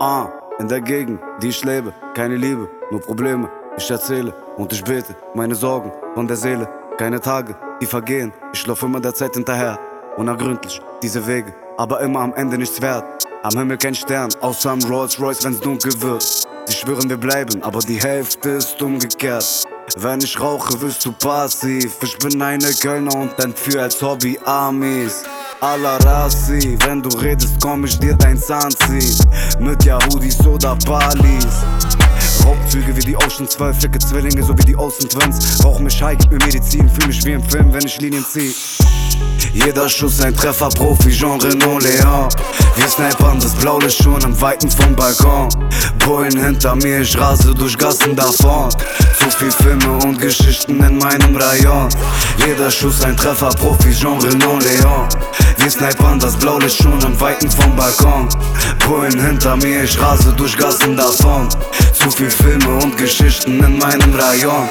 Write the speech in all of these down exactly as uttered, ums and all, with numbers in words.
Ah, in der Gegend, die ich lebe, keine Liebe, nur Probleme. Ich erzähle und ich bete, meine Sorgen von der Seele. Keine Tage, die vergehen, ich lauf immer der Zeit hinterher. Unergründlich, diese Wege, aber immer am Ende nichts wert. Am Himmel kein Stern, außer am Rolls Royce, wenn's dunkel wird. Sie schwören, wir bleiben, aber die Hälfte ist umgekehrt. Wenn ich rauche, wirst du passiv. Ich bin eine Kölner und entführe als Hobby Amis. Alla Rassi, wenn du redest, komm ich dir dein Zahn ziehen. Mit Yahudis oder Palis. Raubzüge wie die Ocean zwölf, ficke Zwillinge so wie die Ocean Twins. Rauch mich high, gib mir Medizin, fühl mich wie im Film, wenn ich Linien zieh. Jeder Schuss ein Treffer, Profi, Jean Reno Leon. Wir snipern das Blaulicht schon im Weiten vom Balkon. Bullen hinter mir, ich rase durch Gassen davon. Zu viel Filme und Geschichten in meinem Rayon. Jeder Schuss ein Treffer, Profi, Jean Reno Leon. Wir snipern das Blaulicht schon im Weiten vom Balkon. Bullen hinter mir, ich rase durch Gassen davon. Zu viel Filme und Geschichten in meinem Rayon.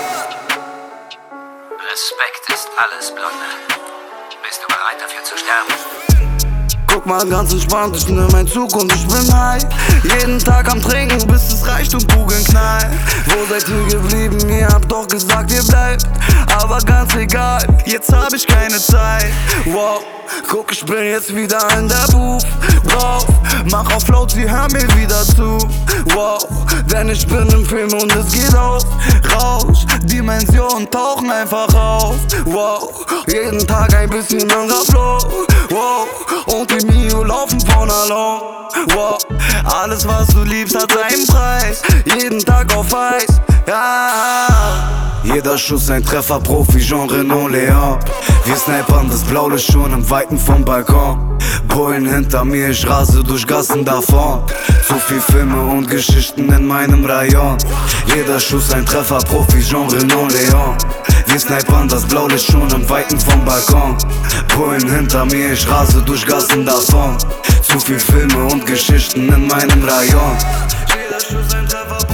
Respekt ist alles, Blonde. Bist du bereit dafür zu sterben? Guck mal ganz entspannt, ich nehm mein Zug und ich bin high. Jeden Tag am Trinken, bis es reicht und Kugeln knallen. Wo seid ihr geblieben? Ihr habt doch gesagt, ihr bleibt. Aber ganz egal, jetzt hab ich keine Zeit. Wow, guck, ich bin jetzt wieder in der Booth drauf. Mach auf laut, sie hören mir wieder zu. Wow, denn ich bin im Film und es geht auf. Rausch, Dimensionen tauchen einfach auf. Wow, jeden Tag ein bisschen anderer Flow. Wow, und die Mio laufen von allein. Wow, alles was du liebst hat seinen Preis. Jeden Tag auf Eis, ja. Jeder Schuss ein Treffer, Profi, Jean Reno Leon. Wir snipern das Blaulicht schon im Weiten vom Balkon. Bullen hinter mir, ich rase durch Gassen davon. Zu viel Filme und Geschichten in meinem Rayon. Jeder Schuss ein Treffer, Profi, Jean Reno Leon. Wir snipern das Blaulicht schon im Weiten vom Balkon. Bullen hinter mir, ich rase durch Gassen davon. Zu viel Filme und Geschichten in meinem Rayon. Jeder Schuss ein Treffer,